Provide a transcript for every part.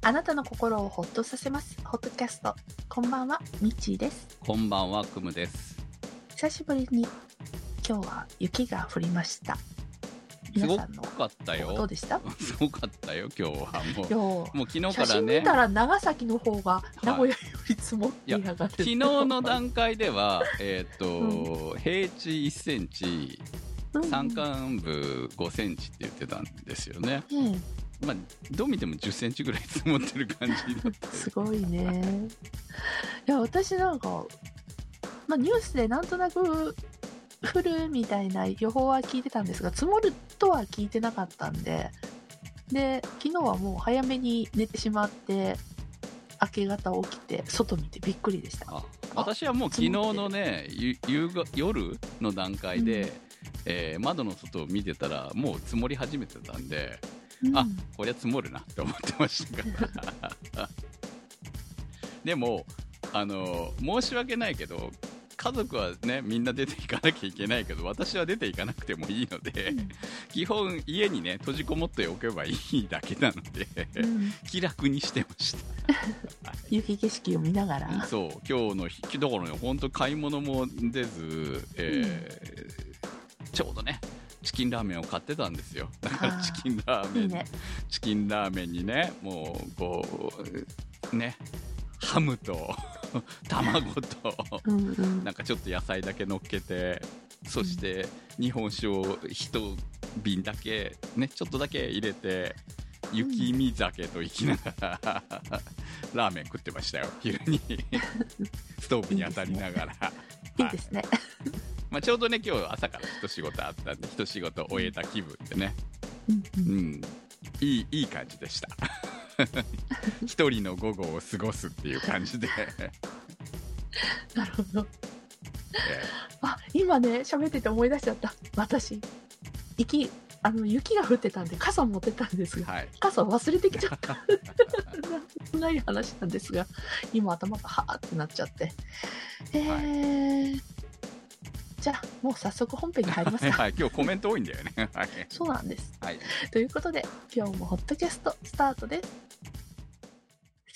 あなたの心をホッとさせますホットキャスト。こんばんは、みっちーです。 こんばんは、くむです。 久しぶりに今日は雪が降りました。 すご皆さんのかったよ。 どうでした？ すごかったよ、今日は。もう昨日写からね。 真見たら長崎の方が名古屋より積もってやがる、 昨日の段階では、平地1センチ、山間部5センチって言ってたんですよね。まあ、どう見ても10センチぐらい積もってる感じだった。 すごいね。いや、私なんか、ニュースでなんとなく降るみたいな予報は聞いてたんですが、積もるとは聞いてなかったんで、昨日はもう早めに寝てしまって、明け方起きて、外見てびっくりでした。 私はもう昨日のね、夜の段階で、窓の外を見てたら、もう積もり始めてたんで、こりゃ積もるなって思ってましたからでも申し訳ないけど、家族はねみんな出ていかなきゃいけないけど、私は出ていかなくてもいいので、基本家にね閉じこもっておけばいいだけなので、気楽にしてました雪景色を見ながら。 そう、今日の日だからね、本当買い物も出ず、ちょうどねチキンラーメンを買ってたんですよ。だからチキンラーメンにね、もうこうね、ハムと卵となんかちょっと野菜だけ乗っけて、そして日本酒を一瓶だけね、ちょっとだけ入れて、雪見酒といきながらラーメン食ってましたよ、昼にストーブに当たりながら。 いいですね。 まあちょうどね今日朝から一仕事あったんで、一仕事終えた気分でね、いい感じでした一人の午後を過ごすっていう感じでなるほど。今ね喋ってて思い出しちゃった。私雪が降ってたんで傘持ってたんですが、傘忘れてきちゃったない話なんですが、今頭がはーってなっちゃって、じゃあもう早速本編に入りますか。 今日コメント多いんだよねそうなんです、ということで今日もホットキャストスタートです。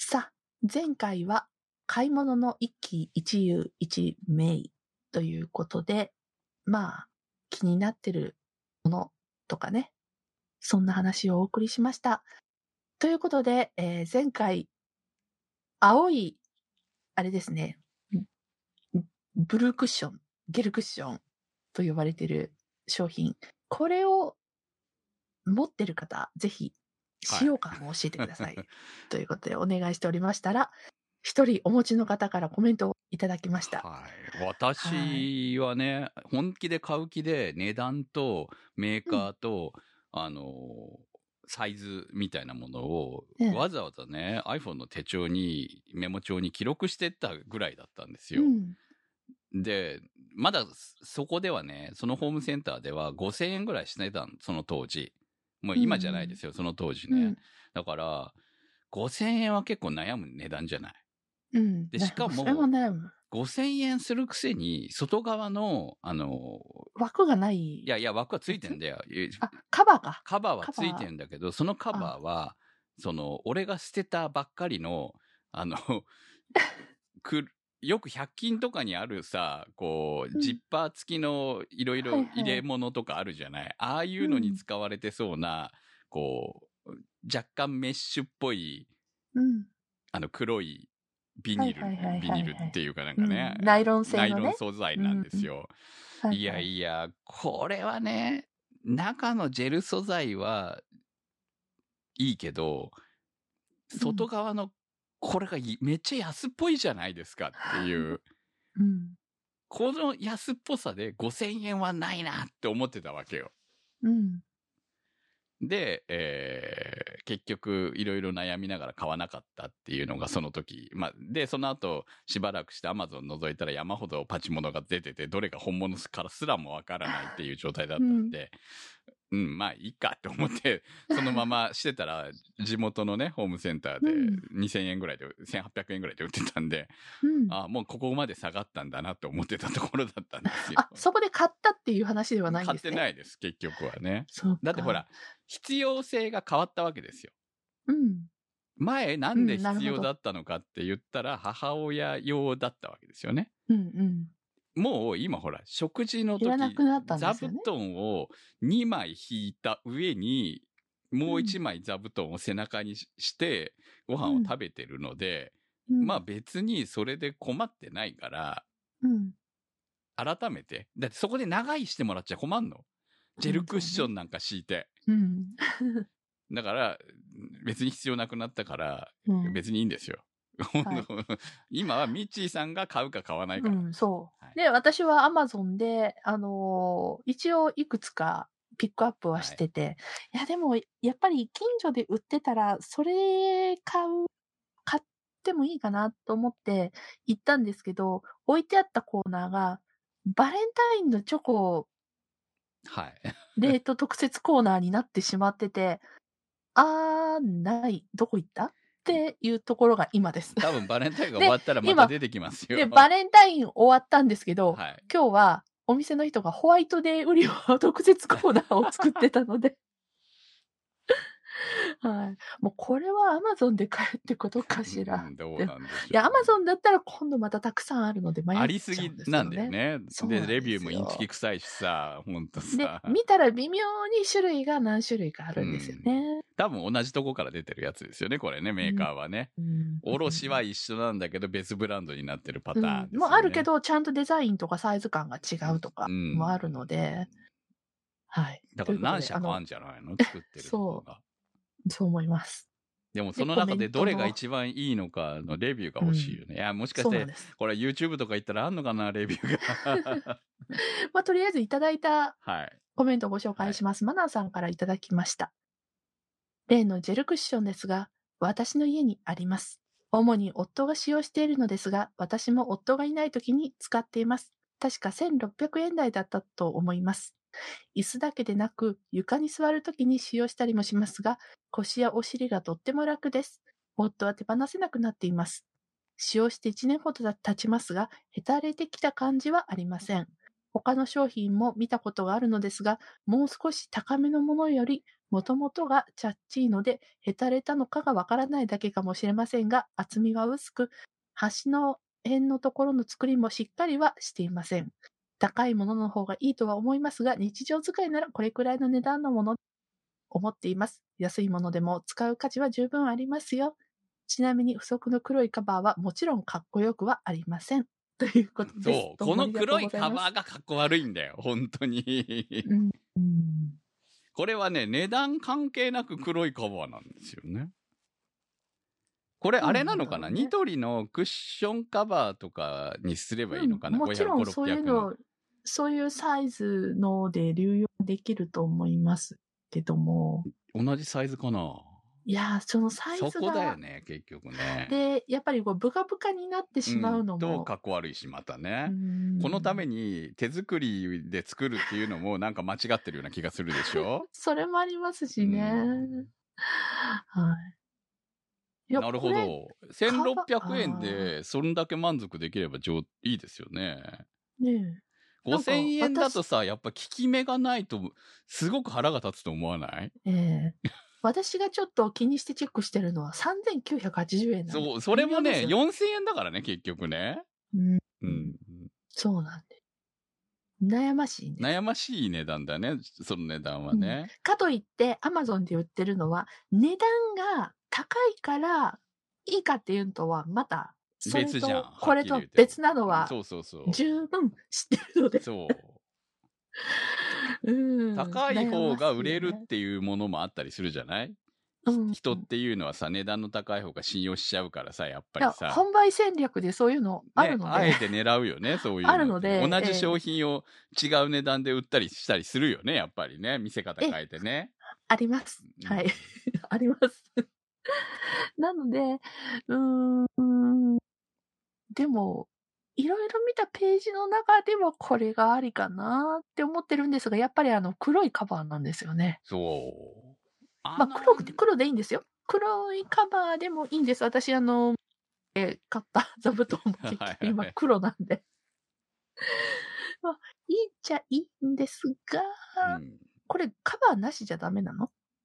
さあ、前回は買い物の一喜一憂一憂ということで、気になってるものとかね、そんな話をお送りしました。ということで、前回青いあれですね、ブルークッション、ゲルクッションと呼ばれている商品、これを持ってる方、ぜひ使用感を教えてください、ということでお願いしておりましたら、一人お持ちの方からコメントをいただきました。 私はね、本気で買う気で値段とメーカーと、サイズみたいなものをわざわざね、iPhone の手帳にメモ帳に記録してったぐらいだったんですよ。で、まだそこではね、そのホームセンターでは5000円ぐらいしてたその当時。もう今じゃないですよ、その当時ね。だから、5000円は結構悩む値段じゃない。で、しかも、5000円するくせに、外側の、 枠がない。 いや、枠はついてんだよ。 カバーか。 カバーはついてんだけど、そのカバーは、俺が捨てたばっかりの、よく100均とかにあるさ、こう、ジッパー付きのいろいろ入れ物とかあるじゃない。ああいうのに使われてそうな、こう、若干メッシュっぽい、黒いビニールっていうかなんかね、 ナイロン製のね。 ナイロン素材なんですよ。いやいや、これはね、中のジェル素材はいいけど、外側のこれがめっちゃ安っぽいじゃないですかっていう。この安っぽさで5000円はないなって思ってたわけよ。で、結局いろいろ悩みながら買わなかったっていうのがその時。で、その後しばらくして Amazon 覗いたら山ほどパチモノが出てて、どれが本物からすらもわからないっていう状態だったんで、まあいいかって思って、そのまましてたら、地元のね、ホームセンターで2000円ぐらいで、1800円ぐらいで売ってたんで、もうここまで下がったんだなって思ってたところだったんですよ。 そこで買ったっていう話ではないんですね。 買ってないです、結局はね。だってほら、必要性が変わったわけですよ。 前なんで必要だったのかって言ったら、母親用だったわけですよね。もう今ほら、食事の時、座布団を2枚引いた上に、もう1枚座布団を背中にして、ご飯を食べてるので、まあ別にそれで困ってないから、改めて。だってそこで長居してもらっちゃ困んの。ジェルクッションなんか敷いて。だから、別に必要なくなったから、別にいいんですよ。今はミッチーさんが買うか買わないか。 そう。で、私は Amazon で、一応いくつかピックアップはしてて、いやでも、やっぱり近所で売ってたら、それ買ってもいいかなと思って行ったんですけど、置いてあったコーナーが、バレンタインのチョコ、冷凍特設コーナーになってしまってて、ない。どこ行ったっていうところが今です。 多分バレンタインが終わったらまた出てきますよ。 で、バレンタイン終わったんですけど、今日はお店の人がホワイトデー売りの特設コーナーを作ってたので。はい。もうこれは Amazon で買えってことかしら。 どうなんでしょう、ね。 いや、Amazon だったら今度またたくさんあるので迷っちゃうんですよね。 ありすぎなんだよね。で、レビューもインチキ臭いしさ、ほんとさ。 で、見たら微妙に種類が何種類かあるんですよね。 多分同じとこから出てるやつですよね、これね、メーカーはね。卸は一緒なんだけど別ブランドになってるパターンですよね。 もうあるけど、ちゃんとデザインとかサイズ感が違うとかもあるので、はい。 だから何社かあるんじゃないの作ってるのが。 そう思います。 でもその中でどれが一番いいのかのレビューが欲しいよね。いや、もしかして、これ YouTube とか言ったらあんのかな、レビューが。 まあ、とりあえずいただいたコメントをご紹介します。マナーさんからいただきました。例のジェルクッションですが、私の家にあります。主に夫が使用しているのですが、私も夫がいない時に使っています。確か1600円台だったと思います。椅子だけでなく、床に座るときに使用したりもしますが、腰やお尻がとっても楽です。夫は手放せなくなっています。使用して1年ほど経ちますが、へたれてきた感じはありません。他の商品も見たことがあるのですが、もう少し高めのものより、もともとがチャッチーので、へたれたのかがわからないだけかもしれませんが、厚みは薄く、端の辺のところの作りもしっかりはしていません。高いものの方がいいとは思いますが、日常使いならこれくらいの値段のもの思っています。安いものでも使う価値は十分ありますよ。ちなみに不足の黒いカバーはもちろんかっこよくはありません。ということです。 そう、この黒いカバーがかっこ悪いんだよ、本当に。これはね、値段関係なく黒いカバーなんですよね。これあれなのかな、ニトリのクッションカバーとかにすればいいのかな、 もちろんそういうの、そういうサイズので流用できると思いますけども。 同じサイズかな。 いや、そのサイズが。 そこだよね、結局ね。 で、やっぱりこうブカブカになってしまうのも。 かっこ悪いし、またね。このために手作りで作るっていうのもなんか間違ってるような気がするでしょそれもありますしね。はい。 なるほど。1600円でそんだけ満足できればいいですよね。 ねえ。5000円だとさ、やっぱ効き目がないとすごく腹が立つと思わない？ 私がちょっと気にしてチェックしてるのは3980円なんで。 そう、それもね、4000円だからね、結局ね。 そうなんで。悩ましいね。 悩ましい値段だね、その値段はね。 かといって、Amazon で売ってるのは、値段が高いからいいかっていうのとは、また、それとこれと別なのは、十分知ってるので。 そう。高い方が売れるっていうものもあったりするじゃない？人っていうのはさ、値段の高い方が信用しちゃうからさ、やっぱりさ。 販売戦略でそういうのあるので。 あえて狙うよね、そういうの。 あるので。 同じ商品を違う値段で売ったりしたりするよね、やっぱりね。見せ方変えてね。 あります。はい。あります。なので、でも、いろいろ見たページの中ではこれがありかなって思ってるんですが、やっぱり黒いカバーなんですよね。 そう。 まあ黒でいいんですよ。黒いカバーでもいいんです。私買った座布団も結局今黒なんで。まあ、いいっちゃいいんですが、これカバーなしじゃダメなの？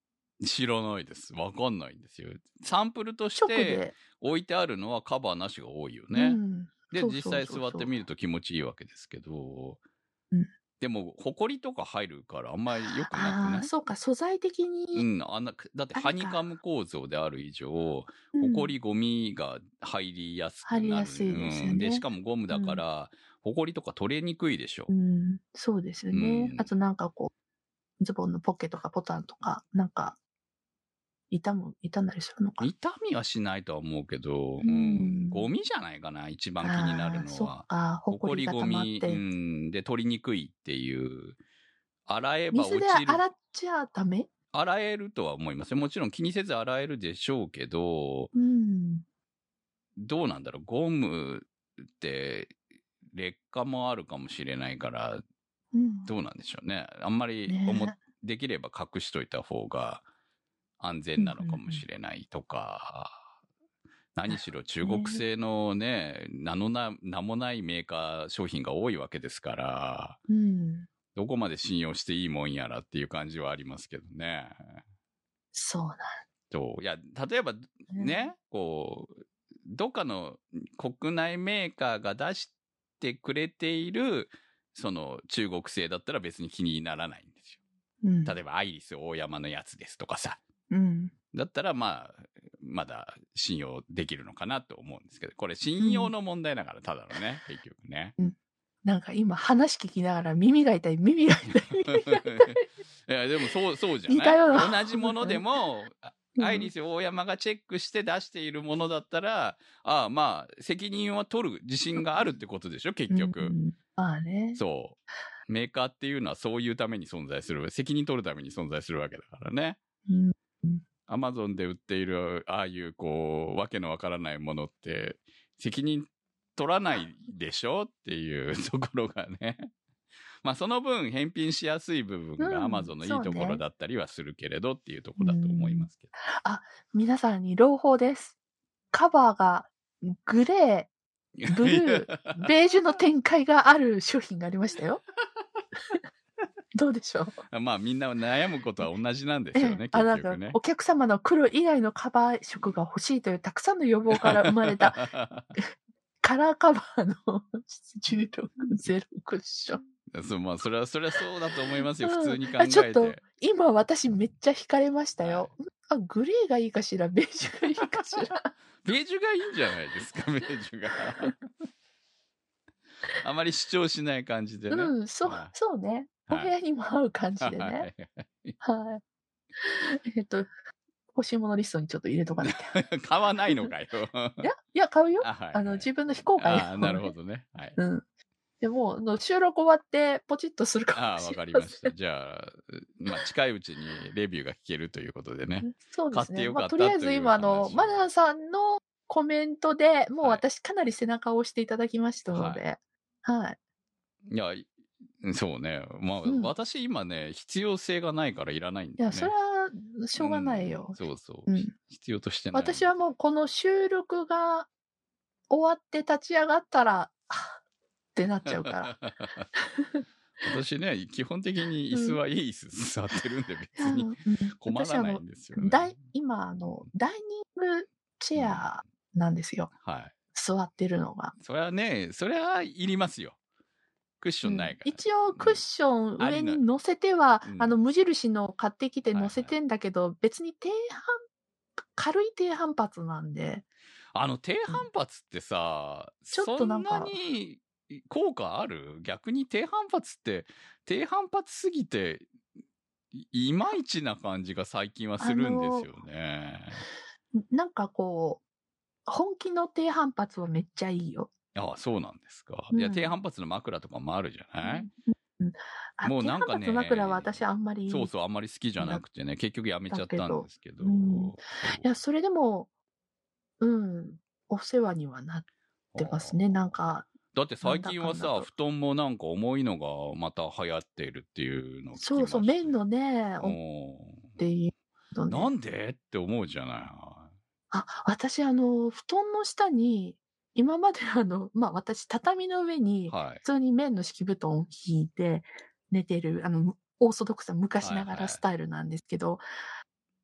知らないです。わかんないんですよ。サンプルとし直てで。 置いてあるのはカバーなしが多いようね。 ん。 で、 そう実際座ってみると気持ちいいわけですけど、 うんでも、ホコリとか入るからあんまり良くなくああ、 ない？ そうか、素材的うに、 ん、だってあれかハニカム構造である以上、 うんホコリゴミが入りやすく入りなる。 やすいですようん。で、しね。 かもゴムだから、ホコリとか取れにくいでしょ。 うん、そうですようね。 ん。 あとなんかこう、ズボンのポッケとかボタンとか、なんか、傷んだりするのかな。 痛みはしないとは思うけど、 うんゴミじゃないかな、一番気になるああ、そっのは。 か、ほホコリこりが溜まっゴミ、 て。 で取りにくいっていう。洗えば水で落ちる。 洗っちゃダメ洗えるとは思いますよ。もちろん気にせず洗えるでしょうけど、 うん。 どうなんだろう、ゴムって劣化もあるかもしれないから、 うん。 どうなんでしょうね。あんまりねできれば隠しといた方が安全なのかもしれないとか、何しろ中国製のね、名もないメーカー商品が多いわけですから、 うん。 どこまで信用していいもんやらっていう感じはありますけどね。 そうなんいや、例えばね、こう、どっかの国内メーカーが出してくれている、その中国製だったら別に気にならないんですよ。 うん。 例えばアイリス大山のやつですとかさ。 うん。 だったらまだ信用できるのかなと思うんですけど、これ信用の問題だから、ただのね、結局ね。 なんか今話聞きながら耳が痛い。 いや、でもそうじゃない？同じものでも、アイリス大山がチェックして出しているものだったら、まあ、責任は取る自信があるってことでしょ、結局。 まあね。 そう。メーカーっていうのはそういうために存在する、責任取るために存在するわけだからね。アマゾンで売っている、ああいうこう、わけのわからないものって、責任取らないでしょっていうところがね。まあその分返品しやすい部分が Amazon のいいところだったりはするけれどっていうところだと思いますけど。 皆さんに朗報です。カバーがグレー、ブルー、ベージュの展開がある商品がありましたよ。どうでしょう。まあみんな悩むことは同じなんですよね、結局ね。 お客様の黒以外のカバー色が欲しいというたくさんの要望から生まれたカラーカバーの16-0クッション。 まあ、それはそうだと思いますよ、普通に考えて。 ちょっと、今私めっちゃ惹かれましたよ。グレーがいいかしら、ベージュがいいかしら。 ベージュがいいんじゃないですか、ベージュが。あまり主張しない感じでね。 そうね。お部屋にも合う感じでね。はい。欲しいものリストにちょっと入れとかなきゃ。 買わないのかよ。 いや、買うよ。自分の非公開の。なるほどね。はい。 でも、収録終わってポチッとするかもしれない。 わかりました。じゃあ、まあ、近いうちにレビューが聞けるということでね。 そうですね。 買ってよかったとりあえず今、マナーさんのコメントでもう私かなり背中を押していただきましたので、はい。 いや、そうね。まあ、私今ね、必要性がないからいらないんだよね。 いや、それはしょうがないよ。 そうそう。必要としてない。 私はもうこの収録が終わって立ち上がったら、ってなっちゃうから。 私ね、基本的に椅子はいい椅子座ってるんで別に困らないんですよね。 今、ダイニングチェアなんですよ。座ってるのが。 それはね、それはいりますよ。クッションないから。 一応クッション上に乗せては、無印の買ってきて乗せてんだけど、別に軽い低反発なんで。 低反発ってさ、ちょっとなんかそんなに効果ある？逆に低反発って、低反発すぎて、いまいちな感じが最近はするんですよね。 なんかこう、本気の低反発はめっちゃいいよ。 そうなんですか。いや、低反発の枕とかもあるじゃない？もうなんかね、 低反発枕は私あんまり。 そう、あんまり好きじゃなくてね、結局やめちゃったんですけど。いや、それでも、お世話にはなってますね、なんか。 だって最近はさ、布団もなんか重いのがまた流行っているっていうのを聞きました。 そう、綿のね、っていうのね。 なんでって思うじゃない。 私布団の下に、今まで私、畳の上に、普通に綿の敷布団を敷いて寝てる、オーソドックスな昔ながらスタイルなんですけど、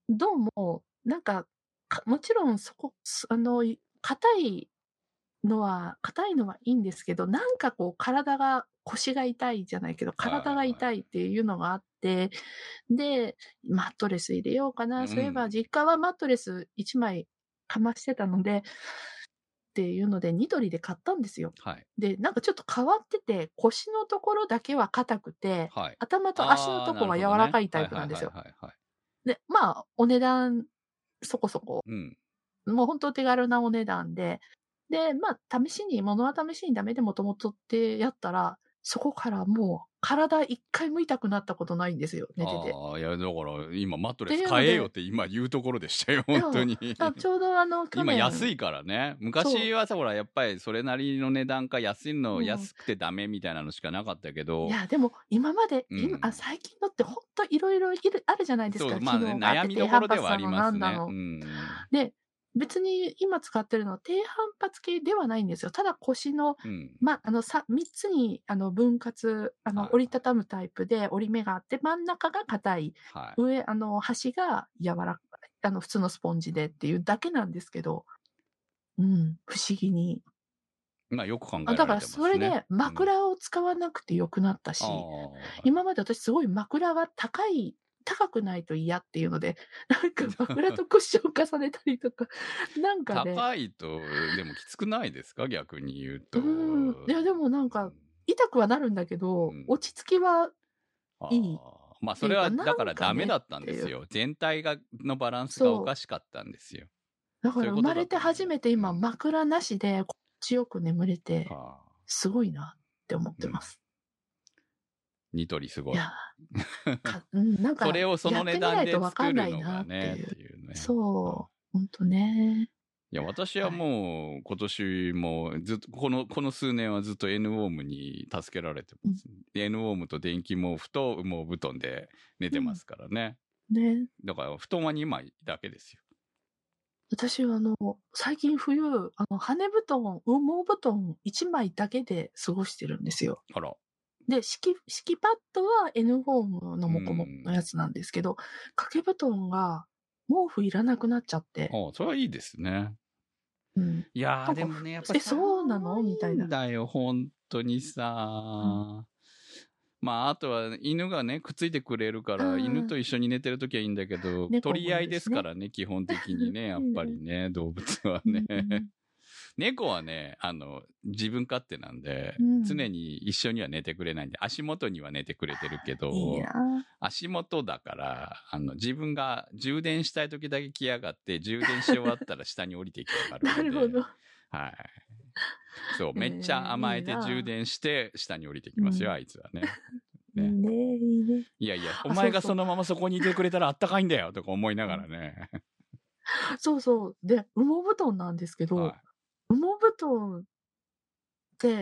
どうも、なんか、もちろんそこ、硬いのはいいんですけど、なんかこう腰が痛いじゃないけど、体が痛いっていうのがあって、で、マットレス入れようかな。そういえば実家はマットレス1枚かましてたので、っていうので、ニトリで買ったんですよ。 はい。 で、なんかちょっと変わってて、腰のところだけは硬くて、 はい。 頭と足のところは柔らかいタイプなんですよ。で、まあ、お値段、そこそこ。もう本当手軽なお値段で、で、まあ、物は試しにダメでもともとってやったら、そこからもう体一回も痛くなったことないんですよ、寝てて。 ああ、いや、だから今マットレス買えよって今言うところでしたよ、本当に。 ちょうど去今年。 安いからね。昔はさ、ほら、やっぱりそれなりの値段か安くてダメみたいなのしかなかったけど。 いや、でも今まで、最近のってほんといろいろあるじゃないですか。 そう、まあね、悩みどころではありますね。 で、別に今使ってるのは低反発系ではないんですよ。ただ腰の、3つに分割、折りたたむタイプで折り目があって、真ん中が硬い。上、端が柔らかい。普通のスポンジでっていうだけなんですけど、不思議に。 まあよく考えられてますね。 だからそれで枕を使わなくてよくなったし、今まで私すごい枕が高くないと嫌っていうので、なんか枕とクッション重ねたりとか、なんかね。 高いと、でもきつくないですか、逆に言うと。 いや、でもなんか、痛くはなるんだけど、落ち着きはいい。 まあそれはだからダメだったんですよ。全体のバランスがおかしかったんですよ。 だから生まれて初めて今枕なしで心地よく眠れて、すごいなって思ってます。 ニトリすごい。 いや、なんか、 それをその値段で作るのがねっていうね。 そう、ほんとね。 いや、私はもう、今年もずっと、この数年はずっと N ウォームに助けられてます。N ウォームと電気毛布と羽毛布団で寝てますからね。 ね。 だから、布団は2枚だけですよ。 私は最近冬、羽根布団、羽毛布団1枚だけで過ごしてるんですよ。 あら。 で、敷パッドは N フォームのモコモコのやつなんですけど、掛け布団が毛布いらなくなっちゃって。 それはいいですね。いやー、でもね、やっぱそうなのみたいな。 だよ、本当にさ。まあ、あとは犬がね、くっついてくれるから、犬と一緒に寝てるときはいいんだけど、取り合いですからね、基本的にね、やっぱりね、動物はね。猫はね、自分勝手なんで、常に一緒には寝てくれないんで、足元には寝てくれてるけど、足元だから、自分が充電したい時だけ来やがって、充電し終わったら下に降りてきやがるので。 なるほど。 はい。そう、めっちゃ甘えて充電して下に降りてきますよ、あいつはね。 いいね。 いやいや、お前がそのままそこにいてくれたらあったかいんだよとか思いながらね。 そうそう。で、羽毛布団なんですけど、羽毛布団って、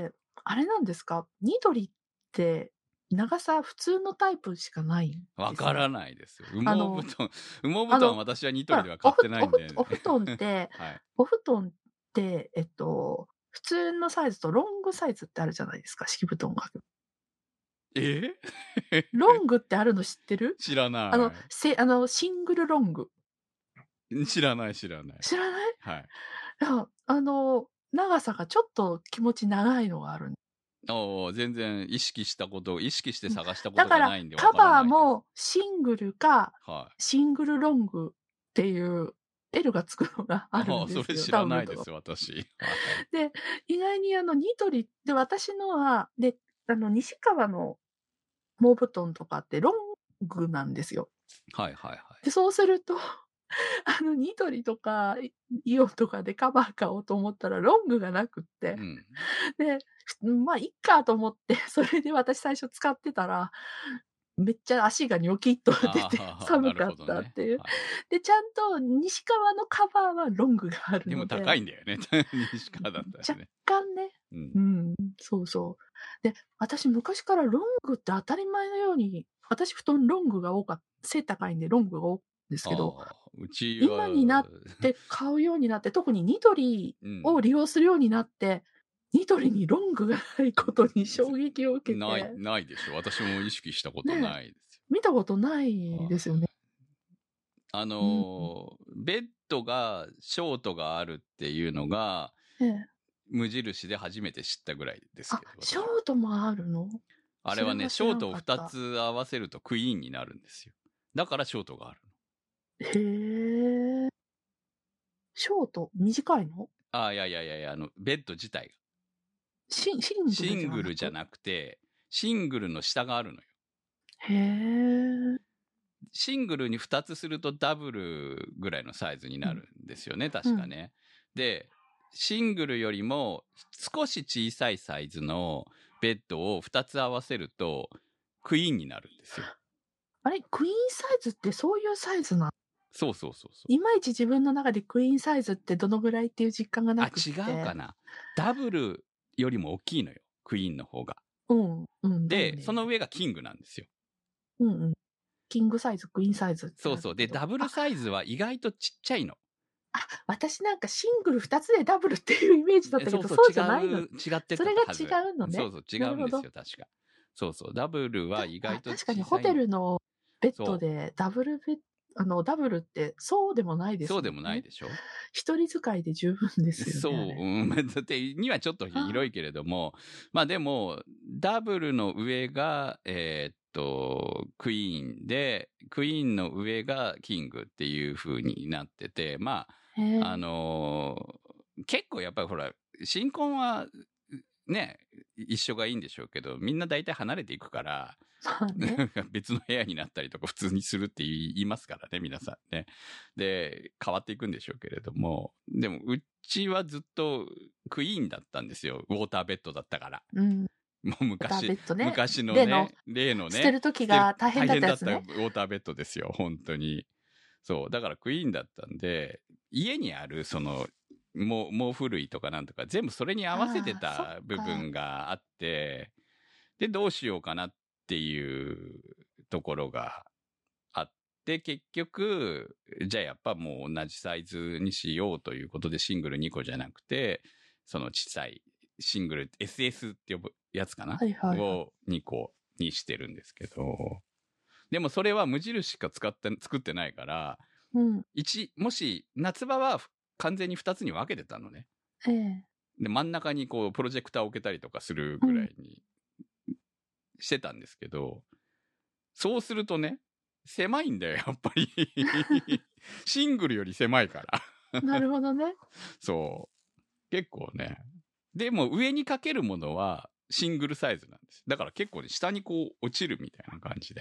あれなんですか？ニトリって長さ普通のタイプしかないんですわからないですよ。羽毛布団私はニトリでは買ってないんで。 お布団って、お布団って、普通のサイズとロングサイズってあるじゃないですか、敷布団が。ロングってあるの知ってる？ 知らない。 シングルロング。 知らない。 知らない？ はい。 いや、長さがちょっと気持ち長いのがある。 全然意識して探したことがないんでわからないです。 だからカバーもシングルか、シングルロングっていう L がつくのがあるんですよ。 それ知らないです、私。 で、意外にニトリで私のは、で、西川の羽毛布団とかってロングなんですよ。で、そうすると、ニトリとかイオンとかでカバー買おうと思ったらロングがなくって。で、まあ、いっかと思って、それで私最初使ってたら、めっちゃ足がニョキッと出て寒かったっていう。で、ちゃんと西川のカバーはロングがあるので。 でも高いんだよね。西川だったらね。 若干ね。そうそう。で、私昔からロングって当たり前のように、私布団ロングが多かった。背高いんでロングが多いんですけど、今になって買うようになって、特にニトリを利用するようになって、ニトリにロングがないことに衝撃を受けて。 ないでしょ。私も意識したことないですよ。 見たことないですよね。 ベッドが、ショートがあるっていうのが、無印で初めて知ったぐらいですけど。 ショートもあるの？ あれはね、ショートを2つ合わせるとクイーンになるんですよ。だからショートがあるの。へえ。ショート短いの？ いや、ベッド自体が。 シングルじゃなくて、シングルの下があるのよ。 へえ。 シングルに2つするとダブルぐらいのサイズになるんですよね、確かね。で、シングルよりも少し小さいサイズのベッドを2つ合わせるとクイーンになるんですよ。 あれ、クイーンサイズってそういうサイズなの？ そう。 いまいち自分の中でクイーンサイズってどのぐらいっていう実感がなくて。 違うかな。ダブルよりも大きいのよ、クイーンの方が。で、その上がキングなんですよ。 キングサイズ、クイーンサイズ。 そう。で、ダブルサイズは意外とちっちゃいの。 私なんかシングル2つでダブルっていうイメージだったけど、そうじゃないの。 違ってた。 それが違うのね。 そう、違うんですよ、確か。そう。ダブルは意外と小さい。 確かにホテルのベッドでダブルってそうでもないですよね。 そうでもないでしょ。 一人使いで十分ですよね。 だってにはちょっと広いけれども、まあでも、ダブルの上が、クイーンで、クイーンの上がキングっていう風になってて、まあ、結構やっぱりほら、新婚はね、一緒がいいんでしょうけど、みんな大体離れていくから、別の部屋になったりとか普通にするって言いますからね、皆さんね。で、変わっていくんでしょうけれども、でもうちはずっとクイーンだったんですよ。ウォーターベッドだったから。もう昔のね、例のね、 捨てる時が大変だったやつね。 ウォーターベッドですよ、本当に。そう、だからクイーンだったんで、家にあるその、毛布類とかなんとか全部それに合わせてた部分があって、で、どうしようかなっていうところがあって、結局、じゃあやっぱもう同じサイズにしようということでシングル2個じゃなくて、その小さいシングル、SS って呼ぶやつかな、を2個にしてるんですけど、でもそれは無印しか作ってないから、もし夏場は完全に2つに分けてたのね。で、真ん中にこうプロジェクターを置けたりとかするぐらいにしてたんですけど、そうするとね、狭いんだよ、やっぱり。シングルより狭いから。 なるほどね。 そう。結構ね。でも上にかけるものはシングルサイズなんです。だから結構ね、下にこう落ちるみたいな感じで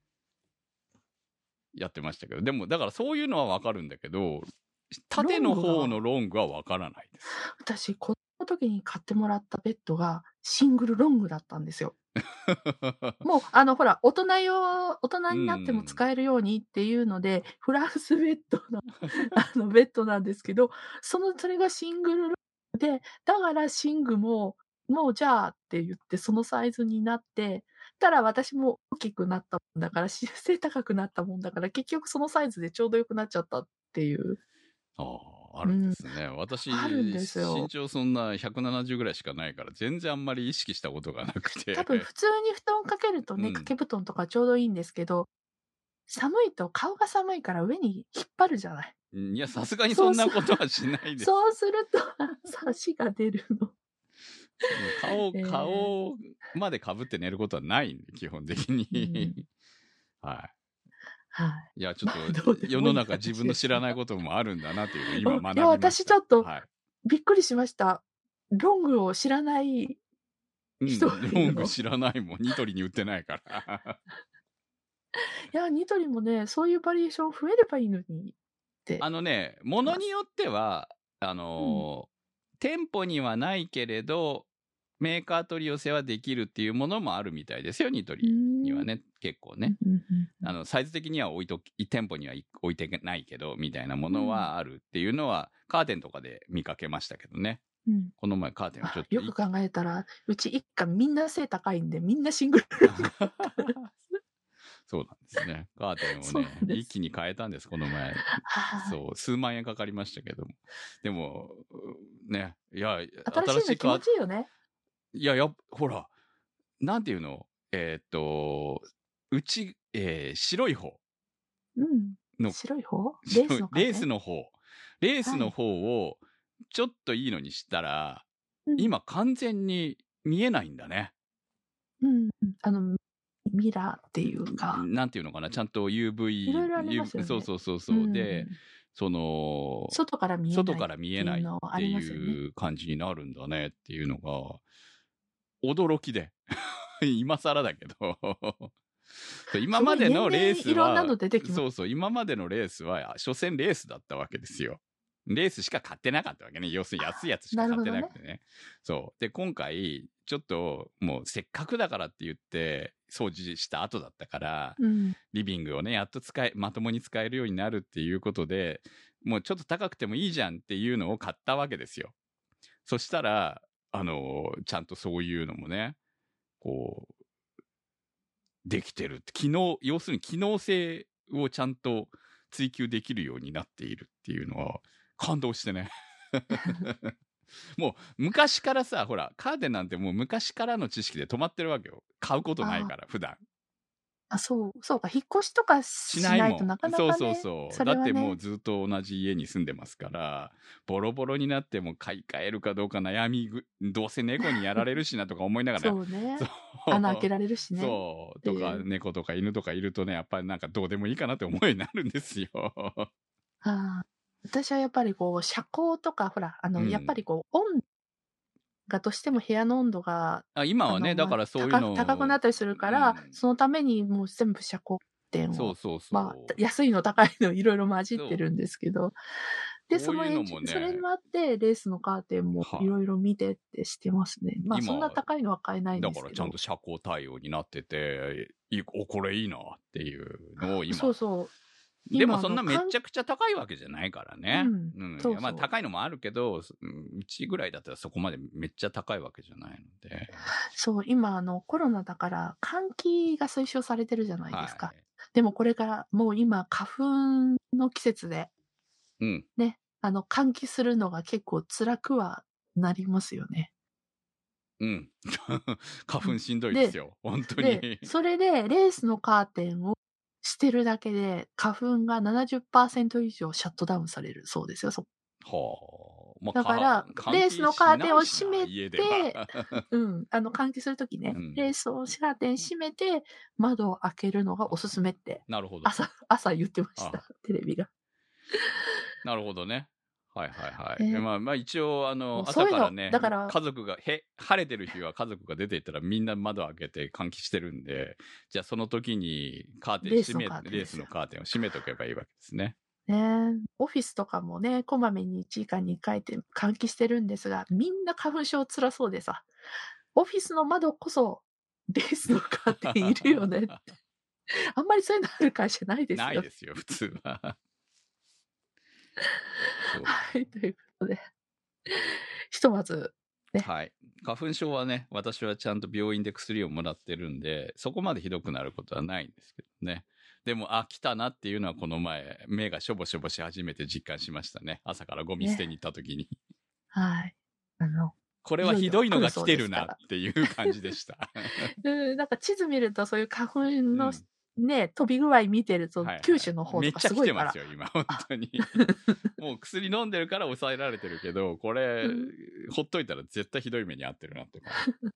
やってましたけど、でもだからそういうのはわかるんだけど、縦の方のロングはわからないです。 私、子供の時に買ってもらったベッドがシングルロングだったんですよ。もう、ほら、大人になっても使えるようにっていうので、フランスベッドの、ベッドなんですけど、それがシングルロングで、だから寝具も、もうじゃあって言ってそのサイズになって、たら私も大きくなったもんだから、背高くなったもんだから、結局そのサイズでちょうど良くなっちゃったっていう。 あるんですね。私、身長そんな170ぐらいしかないから、全然あんまり意識したことがなくて。 多分普通に布団かけるとね、掛け布団とかちょうどいいんですけど、寒いと顔が寒いから上に引っ張るじゃない。 いや、さすがにそんなことはしないです。 そうすると、サシが出るの。 顔まで被って寝ることはないんで、基本的に。はい。いや、ちょっと、世の中自分の知らないこともあるんだなっていうのを今学びました。いや、 私ちょっと、びっくりしました。ロングを知らない人ロング知らないもん。ニトリに売ってないから。 いや、ニトリもね、そういうバリエーション増えればいいのにって。 ものによっては、店舗にはないけれど、メーカー取り寄せはできるっていうものもあるみたいですよ、ニトリにはね、結構ね。サイズ的には店舗には置いてないけど、みたいなものはあるっていうのは、カーテンとかで見かけましたけどね。この前カーテンをちょっと。 よく考えたら、うち一家みんな背高いんで、みんなシングル。 そうなんですね。カーテンをね、一気に変えたんです、この前。そう、数万円かかりましたけども。でも、ね、いや、 新しいの気持ちいいよね。 いや、ほら、なんていうのうち、白い方白い方？レースのカーテン？ レースの方。レースの方を、ちょっといいのにしたら、今完全に見えないんだね。 ミラーっていうか。 なんていうのかな、ちゃんと UV。 いろいろありますよね。 そう。で、 外から見えないっていう感じになるんだねっていうのが、驚きで。今更だけど。今までのレースは、今までのレースは、所詮レースだったわけですよ。レースしか買ってなかったわけね。要するに安いやつしか買ってなくてね。そう。で、今回、ちょっと、もうせっかくだからって言って、掃除した後だったから、リビングをね、やっとまともに使えるようになるっていうことで、もうちょっと高くてもいいじゃんっていうのを買ったわけですよ。そしたら、ちゃんとそういうのもね、こう、できてる。要するに機能性をちゃんと追求できるようになっているっていうのは感動してね。もう昔からさ、ほら、カーテンなんてもう昔からの知識で止まってるわけよ。買うことないから、普段。 そうか。引っ越しとかしないとなかなかね。 そう。だってもうずっと同じ家に住んでますから、ボロボロになっても買い替えるかどうか悩みどうせ猫にやられるしなとか思いながら。 そうね。穴開けられるしね。 そう。とか、猫とか犬とかいるとね、やっぱりなんかどうでもいいかなって思うようになるんですよ。 私はやっぱりこう、遮光とか、ほら、やっぱりこう、温度がどうしても部屋の温度が、 今はね、だからそういうの高くなったりするから、そのためにもう全部遮光点を、安いの高いのいろいろ混じってるんですけど、で、それもあって、レースのカーテンもいろいろ見てってしてますね。まあ、そんな高いのは買えないんですけど。 だからちゃんと遮光対応になってて、これいいなっていうのを今。 そう。 でもそんなめちゃくちゃ高いわけじゃないからね。まあ高いのもあるけど、うちぐらいだったらそこまでめっちゃ高いわけじゃないので。 そう、今コロナだから換気が推奨されてるじゃないですか。でもこれからもう今花粉の季節で、ね、換気するのが結構辛くはなりますよね。 花粉しんどいですよ。本当に。 で、それでレースのカーテンをしてるだけで、花粉が 70% 以上シャットダウンされるそうですよ。だから、レースのカーテンを閉めて、換気するときね、レースのカーテン閉めて、窓を開けるのがおすすめって、 なるほど。 朝言ってました、テレビが。 なるほどね。はい。まあ一応、朝からね、家族が、晴れてる日は家族が出ていったらみんな窓開けて換気してるんで、じゃあその時にレースのカーテンを閉めとけばいいわけですね。 オフィスとかもね、こまめに1時間に1回って換気してるんですが、みんな花粉症辛そうでさ、オフィスの窓こそレースのカーテンいるよねって。あんまりそういうのある会社ないですよ。 ないですよ、普通は。 はい、ということで。ひとまず、ね。 はい。花粉症はね、私はちゃんと病院で薬をもらってるんで、そこまでひどくなることはないんですけどね。でも、来たなっていうのはこの前、目がしょぼしょぼし始めて実感しましたね。朝からゴミ捨てに行った時に。 はい。 これはひどいのが来てるなっていう感じでした。 なんか地図見るとそういう花粉のね、飛び具合見てると、九州の方とかすごいから。 めっちゃ来てますよ、今、本当に。もう薬飲んでるから抑えられてるけど、これ、ほっといたら絶対ひどい目に遭ってるなって感じ。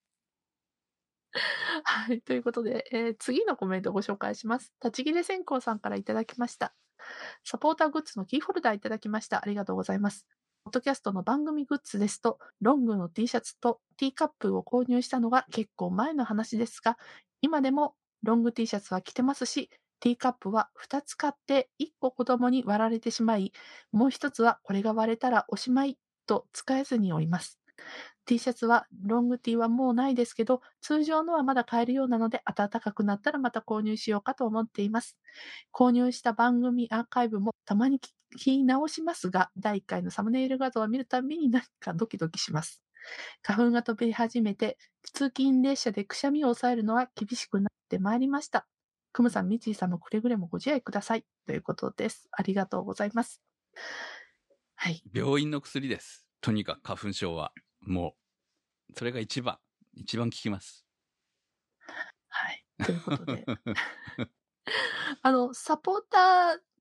はい。ということで、次のコメントをご紹介します。立ち切れ線香さんからいただきました。サポーターグッズのキーホルダーいただきました。ありがとうございます。ポッドキャストの番組グッズですと、ロングの T シャツとティーカップを購入したのが結構前の話ですが、今でもロング T シャツは着てますし、ティーカップは2つ買って1個子供に割られてしまい、もう1つはこれが割れたらおしまいと使えずにおります。T シャツは、ロング T はもうないですけど、通常のはまだ買えるようなので、暖かくなったらまた購入しようかと思っています。購入した番組アーカイブもたまに聞き直しますが、第1回のサムネイル画像を見るたびに何かドキドキします。花粉が飛び始めて、通勤列車でくしゃみを抑えるのは厳しくなってまいりました。クムさん、ミチーさんもくれぐれもご自愛ください。ということです。ありがとうございます。はい。 病院の薬です。とにかく花粉症は。もう、それが一番効きます。 はい。ということで。サポーター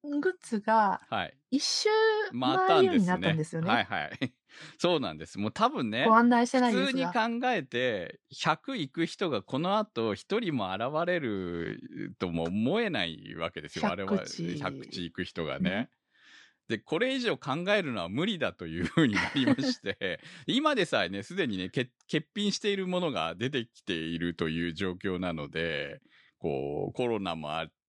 グッズが、一周回るようになったんですよね。 はいはい。そうなんです。もう多分ね、 ご案内してないですが。普通に考えて、100行く人がこの後1人も現れるとも思えないわけですよ。あれは100口行く人がね。で、これ以上考えるのは無理だというふうになりまして、今でさえね、すでにね、欠品しているものが出てきているという状況なので、こう、コロナもあって、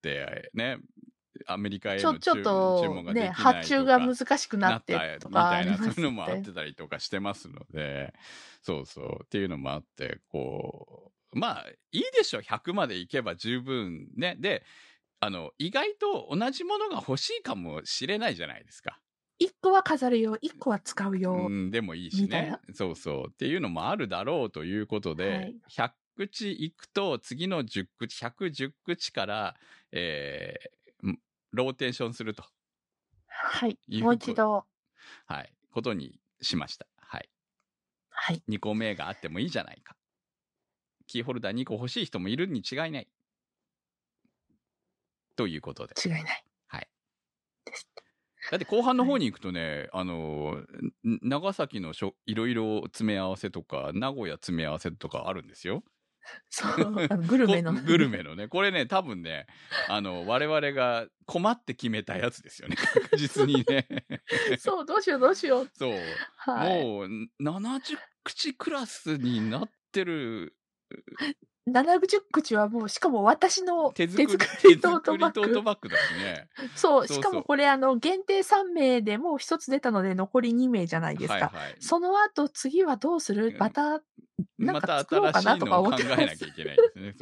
ね、アメリカへの注文ができないとか、 発注が難しくなってとかあります、 みたいな、そういうのもあってたりとかしてますので、そうそう、っていうのもあって、こう、まあ、いいでしょ、100まで行けば十分ね。で、意外と同じものが欲しいかもしれないじゃないですか。 1個は飾るよ、1個は使うよ。 でもいいしね。そうそう。っていうのもあるだろうということで、100口行くと、次の10口、110口から、ローテーションすると。 はい。もう一度。 はい。ことにしました。はい。 はい。 2個目があってもいいじゃないか。キーホルダー2個欲しい人もいるに違いない。ということで。 違いない。 はい。だって後半の方に行くとね、長崎のいろいろ詰め合わせとか、名古屋詰め合わせとかあるんですよ。 そう、グルメの。 グルメのね。これね、多分ね、我々が困って決めたやつですよね。確実にね。 そう、どうしようどうしよう。 そう。はい、もう、70口クラスになってる。 70口はもう、しかも私の手作りトートバッグだしね。 そう、しかもこれ限定3名でもう1つ出たので残り2名じゃないですか。はいはい、その後次はどうする？また、なんか作ろうかなとか思ってます。 また新しいのを考えなきゃいけないですね。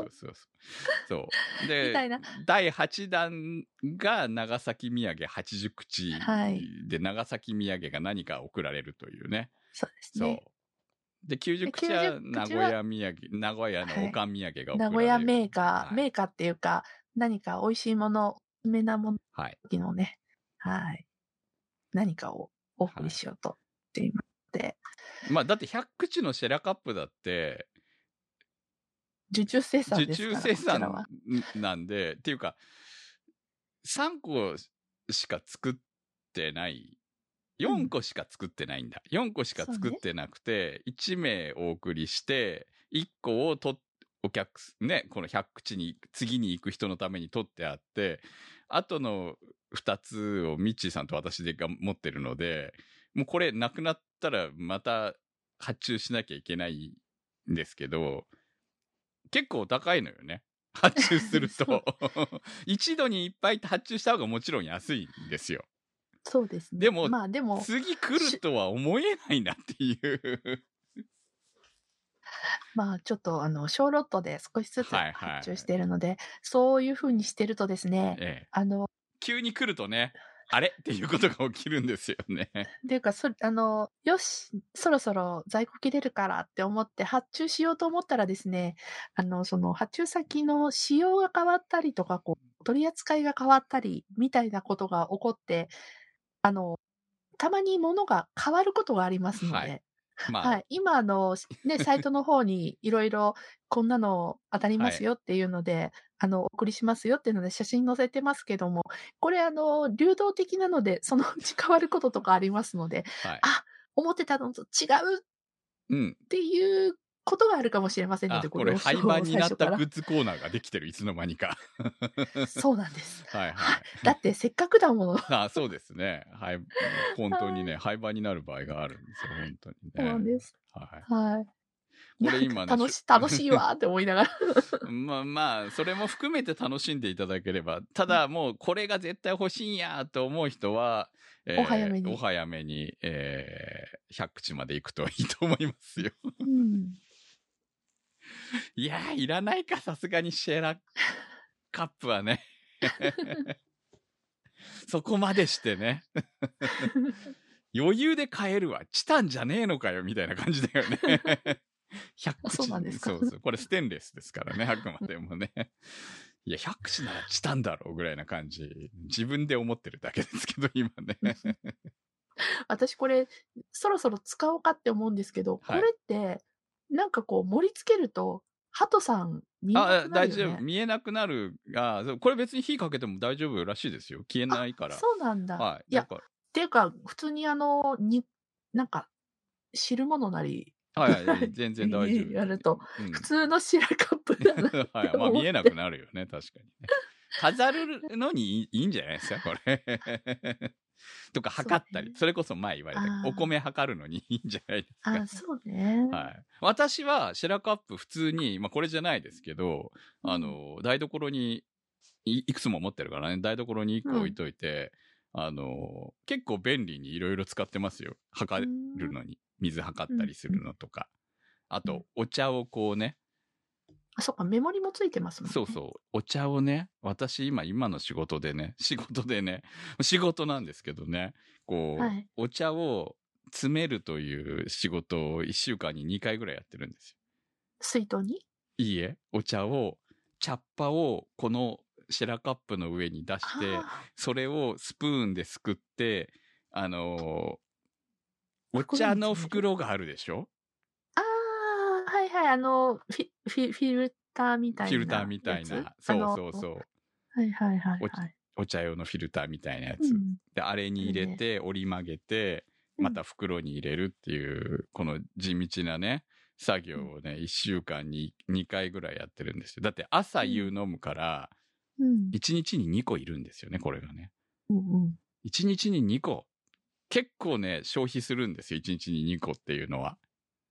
そう。で、第8弾が長崎土産80口で、長崎土産が何か送られるというね。 そうですね。 で、90口は名古屋土産、名古屋のおかん土産が送られる。 名古屋メーカーっていうか、何か美味しいもの、有名なもののね、はい。何かをお送りしようとっていまして。 まあ、だって100口のシェラカップだって、 受注生産ですから。 受注生産なんで、っていうか、3個しか作ってない。4個しか作ってないんだ。4個しか作ってなくて、1名お送りして、1個をね、この100口に、次に行く人のために取ってあって、あとの2つをミッチーさんと私が持ってるので、もうこれなくなったらまた発注しなきゃいけないんですけど、結構高いのよね。発注すると。一度にいっぱい発注した方がもちろん安いんですよ。 そうですね。 でも、次来るとは思えないなっていう。 まあ、ちょっと、小ロットで少しずつ発注しているので、そういう風にしてるとですね、 急に来るとね、あれっていうことが起きるんですよね。 っていうか、よし、そろそろ在庫切れるからって思って発注しようと思ったらですね、その発注先の仕様が変わったりとか、取り扱いが変わったり、みたいなことが起こって、たまに物が変わることがありますので、はい。今、ね、サイトの方にいろいろこんなの当たりますよっていうので、お送りしますよっていうので写真載せてますけども、これ流動的なので、そのうち変わることとかありますので、あ、思ってたのと違うっていうことがあるかもしれませんので、 これ廃盤になったグッズコーナーができてる、いつの間にか。 そうなんです。はいはい。だってせっかくだもの。 そうですね。はい。本当にね、廃盤になる場合があるんですよ、本当にね。 そうなんです。はい。 これ今ね、楽しいわって思いながら。 まあ、それも含めて楽しんでいただければ。ただ、もうこれが絶対欲しいんやと思う人は、 お早めに、100口まで行くといいと思いますよ。いやー、いらないか、さすがにシェラカップはね。そこまでしてね。余裕で買えるわ。チタンじゃねえのかよ、みたいな感じだよね。100口。 そうなんですか。 そう。これステンレスですからね、あくまでもね。いや、100口ならチタンだろうぐらいな感じ。自分で思ってるだけですけど、今ね。 私これ、そろそろ使おうかって思うんですけど、これって、なんか盛り付けると、ハトさん見えなくなるよね。 大丈夫。見えなくなるが、これ別に火かけても大丈夫らしいですよ。消えないから。 そうなんだ。 はい。 いや、っていうか、普通になんか、汁物なり、 はいはい、全然大丈夫。 やると、普通の白カップだなってはい、まあ見えなくなるよね、確かにね。飾るのにいいんじゃないですか、これ。とか測ったり、それこそ前言われたお米測るのにいいんじゃないですか。 そうね。 はい。私は白カップ普通に、まあこれじゃないですけど、台所にいくつも持ってるからね、台所に1個置いといて、結構便利にいろいろ使ってますよ。測るのに。水測ったりするのとか。あと、お茶をこうね。 そっか、メモリもついてますもんね。 そうそう。お茶をね、私今の仕事でね、仕事なんですけどね、こう、お茶を詰めるという仕事を1週間に2回ぐらいやってるんですよ。 水筒に？ いいえ、茶っ葉をこの白カップの上に出して、それをスプーンですくって、お茶の袋があるでしょ？ はいはい、フィルターみたいな。 フィルターみたいな。そうそう。 はいはいはい、 お茶用のフィルターみたいなやつ。で、あれに入れて、折り曲げて、また袋に入れるっていう、この地道なね、作業をね、1週間に2回ぐらいやってるんですよ。だって朝夕飲むから、1日に2個いるんですよね、これがね。1日に2個。結構ね、消費するんですよ、1日に2個っていうのは。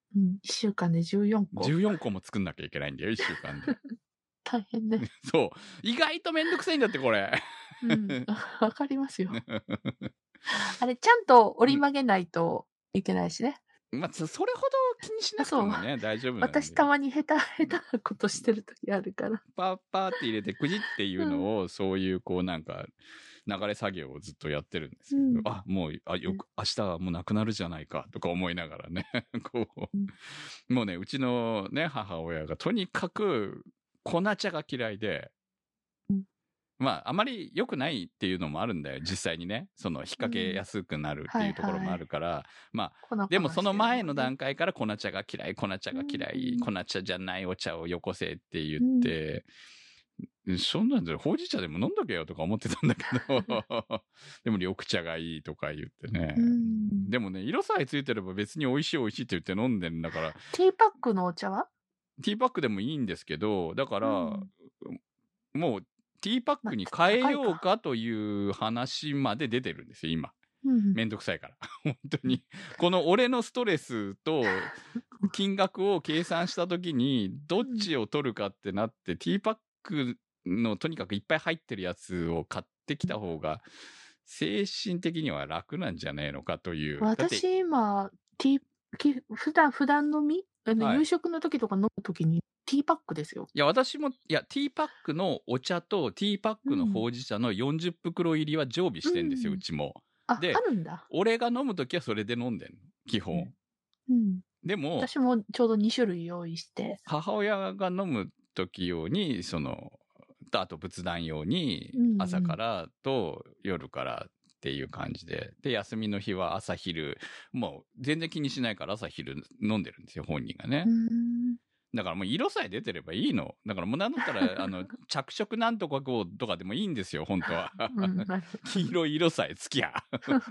1週間で14個。 14個も作んなきゃいけないんだよ、1週間で。 大変ね。 そう。意外とめんどくさいんだって、これ。 わかりますよ。あれ、ちゃんと折り曲げないといけないしね。 まあ、それほど気にしなくてもね、大丈夫なんで。 私たまに下手なことしてる時あるから。 パーって入れて、くじっていうのを、そういう、こうなんか、流れ作業をずっとやってるんですけど、もう、明日はもうなくなるじゃないか、とか思いながらね、こう、もうね、うちのね、母親がとにかく粉茶が嫌いで、まあ、あまり良くないっていうのもあるんだよ、実際にね。引っ掛けやすくなるっていうところもあるから。まあ、でもその前の段階から粉茶が嫌い、粉茶じゃないお茶をよこせって言って、そんなんでほうじ茶でも飲んどけよとか思ってたんだけど、でも緑茶がいいとか言ってね。でもね、色さえついてれば別に美味しいって言って飲んでんだから。 ティーパックのお茶は？ ティーパックでもいいんですけど、だから、もう、ティーパックに変えようかという話まで出てるんですよ、今。めんどくさいから。本当に。この俺のストレスと金額を計算したときに、どっちを取るかってなって、ティーパックのとにかくいっぱい入ってるやつを買ってきた方が、精神的には楽なんじゃねえのかという。 私今、普段飲み？夕食の時とか飲む時にティーパックですよ。 いや、私も、ティーパックのお茶とティーパックのほうじ茶の40袋入りは常備してんですよ、うちも。 で、あるんだ。 俺が飲むときはそれで飲んでんの、基本。でも、 私もちょうど2種類用意して。 母親が飲むとき用に、あと仏壇用に、朝からと夜からっていう感じで。で、休みの日は朝昼、もう全然気にしないから朝昼飲んでるんですよ、本人がね。だからもう色さえ出てればいいの。だからもうなんだったら、着色なんとかこうとかでもいいんですよ、本当は。黄色い色さえつきゃ。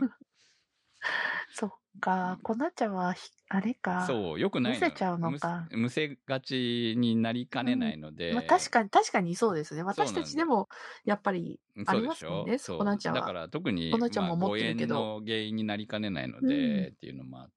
そっか、粉茶は、あれか。 そう、よくないの。 むせちゃうのか。 むせがちになりかねないので。 確かにそうですね。私たちでも、やっぱり、ありますもんね、粉茶は。 だから特に、 粉茶も持ってるけど。 誤嚥の原因になりかねないので、っていうのもあって。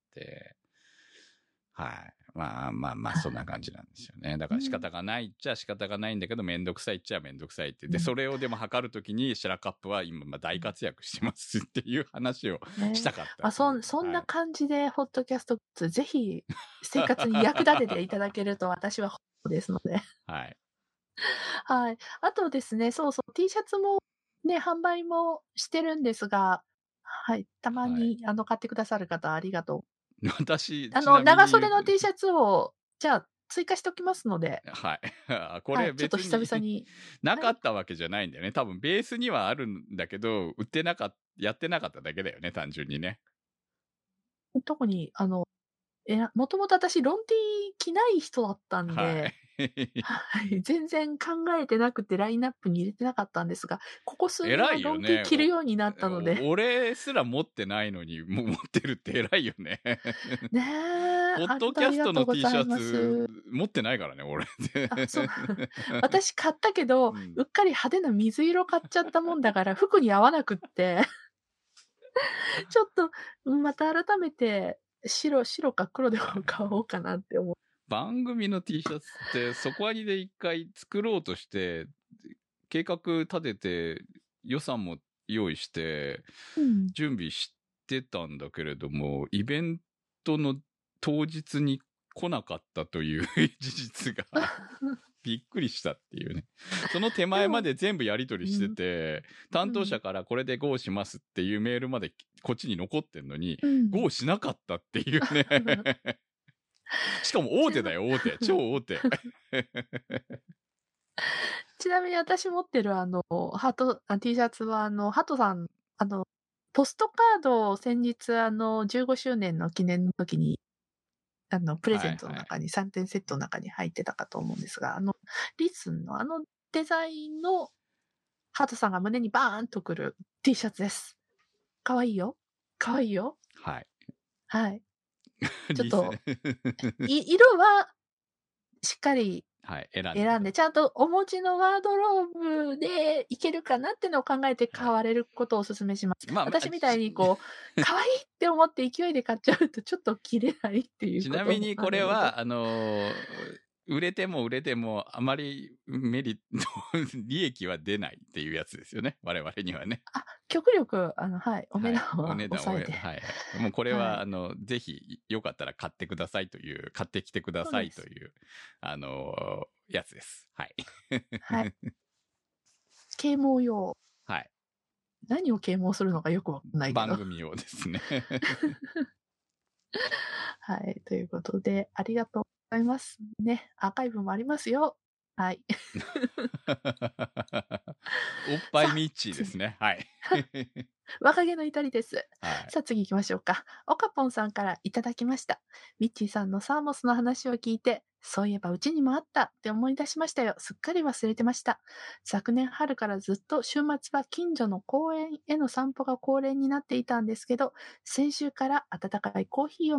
はい。まあ、そんな感じなんですよね。だから仕方がないっちゃ仕方がないんだけど、めんどくさいっちゃめんどくさいって。で、それをでも測るときに、白カップは今、大活躍してますっていう話をしたかった。 そんな感じで、ホットキャストぜひ、生活に役立てていただけると私はホットですので。 はい。 はい。あとですね、そうそう、T シャツもね、販売もしてるんですが、はい。たまに、買ってくださる方ありがとう。 私、 長袖の T シャツを、じゃあ、追加しておきますので。 はい。これ別に、 ちょっと久々に。 なかったわけじゃないんだよね。多分ベースにはあるんだけど、やってなかっただけだよね、単純にね。 特に、もともと私、ロンティー着ない人だったんで、 はい。全然考えてなくてラインナップに入れてなかったんですが、ここ数年はドンキ着るようになったので。 俺すら持ってないのに、もう持ってるって偉いよね。 ねえ。 ポッドキャストの T シャツ持ってないからね、俺。 そう。私買ったけど、うっかり派手な水色買っちゃったもんだから、服に合わなくって。ちょっと、また改めて、白か黒でも買おうかなって思う。 番組の T シャツって、そこアニで一回作ろうとして、計画立てて、予算も用意して、準備してたんだけれども、イベントの当日に来なかったという事実がびっくりしたっていうね。その手前まで全部やり取りしてて、担当者からこれで GO しますっていうメールまでこっちに残ってんのに、GO しなかったっていうね。しかも大手だよ、大手。超大手。 ちなみに私持ってるT シャツはハトさん、ポストカードを先日15周年の記念の時に、プレゼントの中に、3点セットの中に入ってたかと思うんですが、リスンのデザインのハトさんが胸にバーンとくる T シャツです。かわいいよ。かわいいよ。 はい。 はい。ちょっと、色は、しっかり選んで、ちゃんとお持ちのワードローブでいけるかなってのを考えて買われることをお勧めします。私みたいに可愛いって思って勢いで買っちゃうとちょっと着れないっていうこともあるので。 ちなみにこれは、売れてもあまり利益は出ないっていうやつですよね。我々にはね。 極力、はい、お値段は抑えて。 はい。もうこれは、ぜひ、よかったら買ってくださいという、買ってきてくださいという、やつです。はい。 はい。啓蒙用。 はい。 何を啓蒙するのかよくわかんないけど。 番組用ですね。 はい。ということで、ありがとうございます。ね。アーカイブもありますよ。はい。 おっぱいミッチーですね。はい。 若気の至りです。 はい、 さあ次行きましょうか。おかぽんさんからいただきました。ミッチーさんのサーモスの話を聞いて、そういえばうちにもあったって思い出しましたよ。すっかり忘れてました。昨年春からずっと週末は近所の公園への散歩が恒例になっていたんですけど、先週から温かいコーヒーを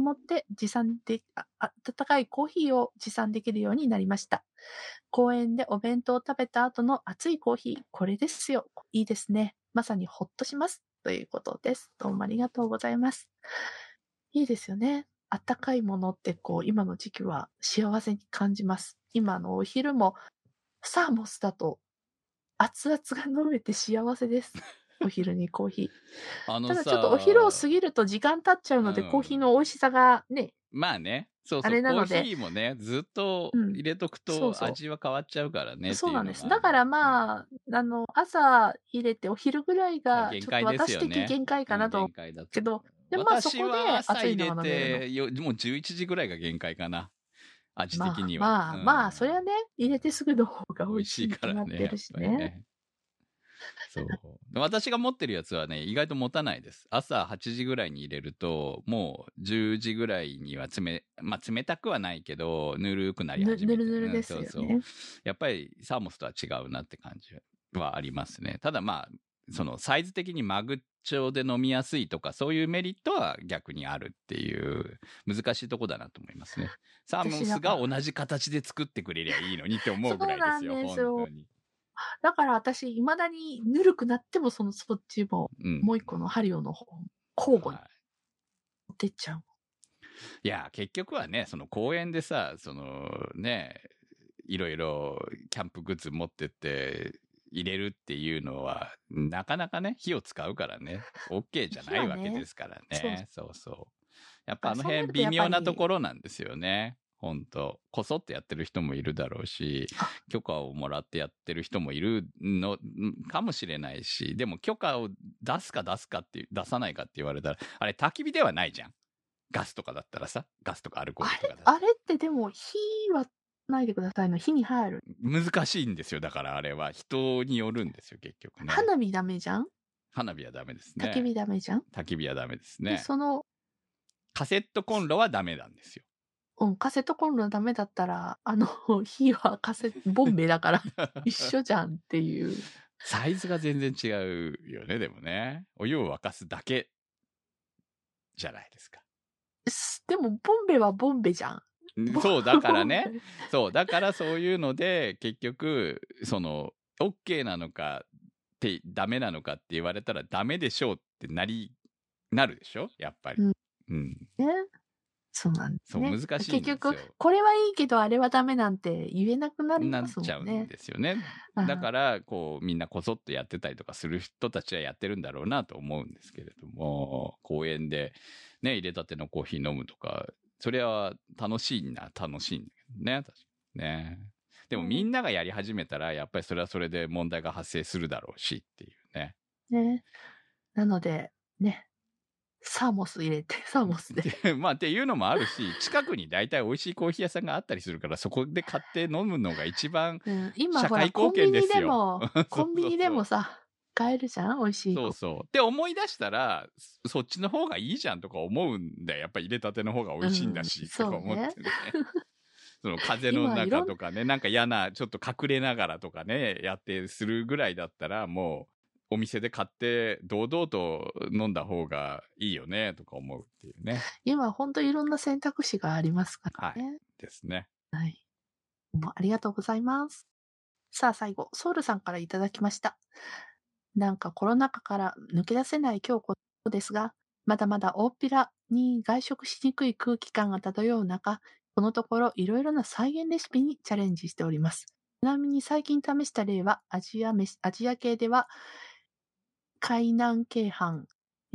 持参できるようになりました。公園でお弁当を食べた後の熱いコーヒー、これですよ。いいですね。まさにほっとします。ということです。どうもありがとうございます。いいですよね。あったかいものって今の時期は幸せに感じます。今のお昼もサーモスだと熱々が飲めて幸せです。お昼にコーヒー。ただちょっとお昼を過ぎると時間経っちゃうので、コーヒーの美味しさがね。 まあね。そうそう。コーヒーもね、ずっと入れとくと味は変わっちゃうからね。 そうなんです。だからまあ、朝入れてお昼ぐらいがちょっと私的限界かなと。けど、でまあそこで熱いのが飲めるの。 もう11時ぐらいが限界かな。味的には。まあ、それはね、入れてすぐの方が美味しいに決まってるしね。 そう。私が持ってるやつはね、意外と持たないです。朝8時ぐらいに入れると、もう10時ぐらいには冷たくはないけど、ぬるくなり始めて。 ぬるですよね。そう。 やっぱりサーモスとは違うなって感じはありますね。ただまあ、そのサイズ的にマグ調で飲みやすいとか、そういうメリットは逆にあるっていう難しいとこだなと思いますね。サーモスが同じ形で作ってくれりゃいいのにって思うぐらいですよ、本当に。 だから私、未だにぬるくなってもそっちも、もう一個のハリオの方、交互に持ってっちゃう。 いや、結局はね、その公園でさ、いろいろキャンプグッズ持ってって入れるっていうのは、なかなかね、火を使うからね、OK じゃないわけですからね。そうそう。やっぱあの辺微妙なところなんですよね。本当こそってやってる人もいるだろうし、許可をもらってやってる人もいるのかもしれないし、でも許可を出さないかって言われたら、あれ焚き火ではないじゃん。ガスとかだったらさ、ガスとかアルコールとかだったら。 あれってでも火はないでくださいの、火に入る。 難しいんですよ。だからあれは人によるんですよ、結局ね。 花火ダメじゃん？ 花火はダメですね。 焚き火ダメじゃん？ 焚き火はダメですね。 そのカセットコンロはダメなんですよ。 カセットコンロダメだったら、火はボンベだから一緒じゃんっていう。 サイズが全然違うよね、でもね。お湯を沸かすだけじゃないですか。 でも、ボンベはボンベじゃん。 そう、だからね。そう、だからそういうので、結局、OK なのか、ダメなのかって言われたらダメでしょうってなるでしょやっぱり。うん。 ね。そうなんですね。 そう、難しいんですよ。 結局、これはいいけど、あれはダメなんて言えなくなりますもんね。 なっちゃうんですよね。だから、みんなこそっとやってたりとかする人たちはやってるんだろうなと思うんですけれども、公園でね、入れたてのコーヒー飲むとか、それは楽しいんだけどね。確かにね。でもみんながやり始めたら、やっぱりそれはそれで問題が発生するだろうしっていうね。 ね。なので、ね。サーモス入れて、サーモスで。 まあっていうのもあるし、近くに大体美味しいコーヒー屋さんがあったりするから、そこで買って飲むのが一番社会貢献ですよ。 コンビニでもさ、買えるじゃん美味しい。 そうそう。で、思い出したら、そっちの方がいいじゃんとか思うんだよ。やっぱり入れたての方が美味しいんだし、とか思ってね。その風の中とかね、なんか嫌な、ちょっと隠れながらとかね、やってするぐらいだったら、もう、お店で買って堂々と飲んだ方がいいよねとか思うっていうね。 今本当いろんな選択肢がありますからね。 はい。ですね。 はい。ありがとうございます。さあ最後、ソウルさんからいただきました。なんかコロナ禍から抜け出せない今日こそですが、まだまだ大っぴらに外食しにくい空気感が漂う中、このところいろいろな再現レシピにチャレンジしております。ちなみに最近試した例は、アジア系では、海南鶏飯、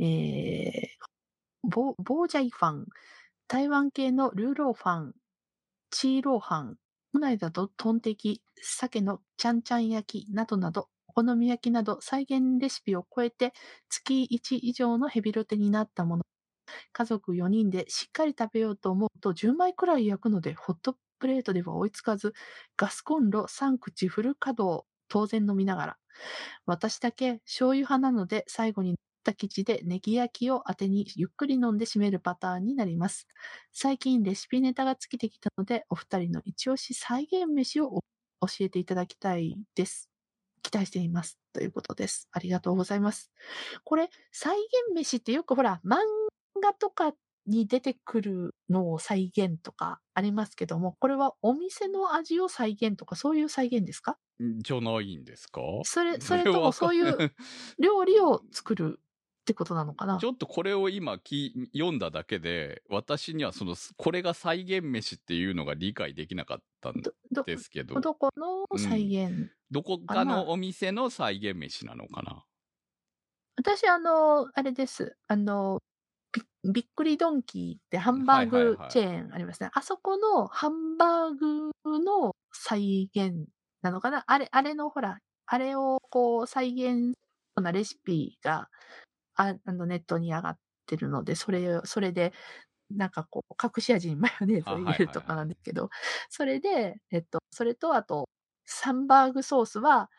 ボージャイファン、台湾系のルーローファン、チーローハン、国内だとトンテキ、鮭のちゃんちゃん焼きなどなど、お好み焼きなど再現レシピを超えて月1以上のヘビロテになったもの。家族4人でしっかり食べようと思うと10枚くらい焼くのでホットプレートでは追いつかず、ガスコンロ3口フル稼働、当然飲みながら。私だけ醤油派なので最後に生地でネギ焼きを当てにゆっくり飲んで締めるパターンになります。最近レシピネタが尽きてきたので、お二人の一押し再現飯を教えていただきたいです。期待しています。ということです。ありがとうございます。これ、再現飯ってよくほら、漫画とかに出てくるのを再現とかありますけども、これはお店の味を再現とかそういう再現ですか？ じゃないんですか？ それともそういう料理を作るってことなのかな？ ちょっとこれを今読んだだけで、私にはこれが再現飯っていうのが理解できなかったんですけど。 どこの再現、 どこかのお店の再現飯なのかな？ 私、あれです。びっくりドンキーってハンバーグチェーンありますね。あそこのハンバーグの再現なのかな？あれのほら、あれをこう再現なレシピが、ネットに上がってるので、それで、なんかこう、隠し味にマヨネーズを入れるとかなんですけど、それで、それとあと、サンバーグソースは、